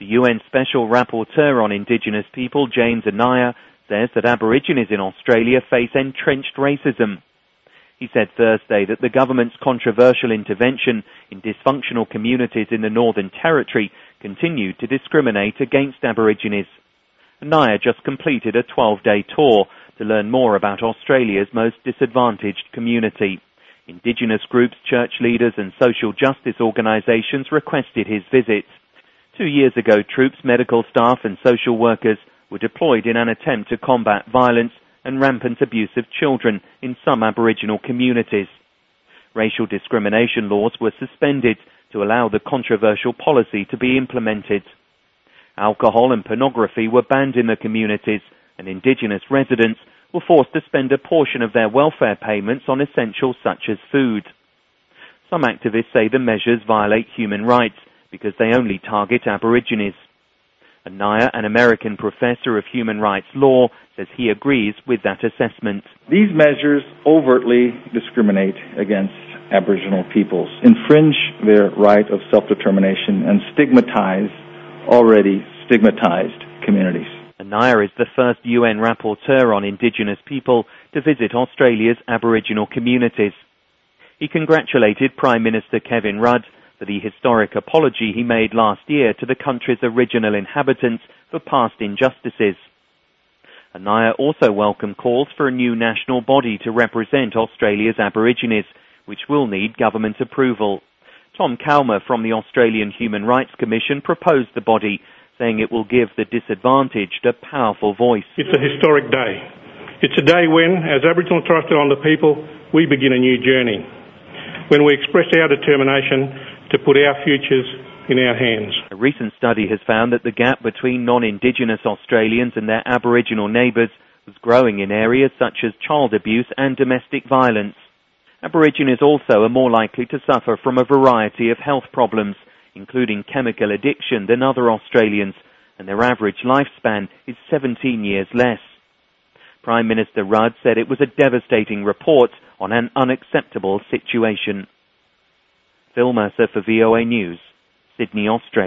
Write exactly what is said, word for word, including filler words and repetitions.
The U N Special Rapporteur on Indigenous People, James Anaya, says that Aborigines in Australia face entrenched racism. He said Thursday that the government's controversial intervention in dysfunctional communities in the Northern Territory continued to discriminate against Aborigines. Anaya just completed a twelve-day tour to learn more about Australia's most disadvantaged community. Indigenous groups, church leaders and social justice organisations requested his visit. Two years ago, troops, medical staff and social workers were deployed in an attempt to combat violence and rampant abuse of children in some Aboriginal communities. Racial discrimination laws were suspended to allow the controversial policy to be implemented. Alcohol and pornography were banned in the communities, and Indigenous residents were forced to spend a portion of their welfare payments on essentials such as food. Some activists say the measures violate human rights because they only target Aborigines. Anaya, an American professor of human rights law, says he agrees with that assessment. These measures overtly discriminate against Aboriginal peoples, infringe their right of self-determination, and stigmatize already stigmatized communities. Anaya is the first U N rapporteur on Indigenous people to visit Australia's Aboriginal communities. He congratulated Prime Minister Kevin Rudd for the historic apology he made last year to the country's original inhabitants for past injustices. Anaya also welcomed calls for a new national body to represent Australia's Aborigines, which will need government approval. Tom Calmer from the Australian Human Rights Commission proposed the body, saying it will give the disadvantaged a powerful voice. It's a historic day. It's a day when, as Aboriginal and Torres Strait Islander people, we begin a new journey, when we express our determination to put our futures in our hands. A recent study has found that the gap between non-Indigenous Australians and their Aboriginal neighbours was growing in areas such as child abuse and domestic violence. Aborigines also are more likely to suffer from a variety of health problems, including chemical addiction, than other Australians, and their average lifespan is seventeen years less. Prime Minister Rudd said it was a devastating report on an unacceptable situation. Phil Mercer for V O A News, Sydney, Australia.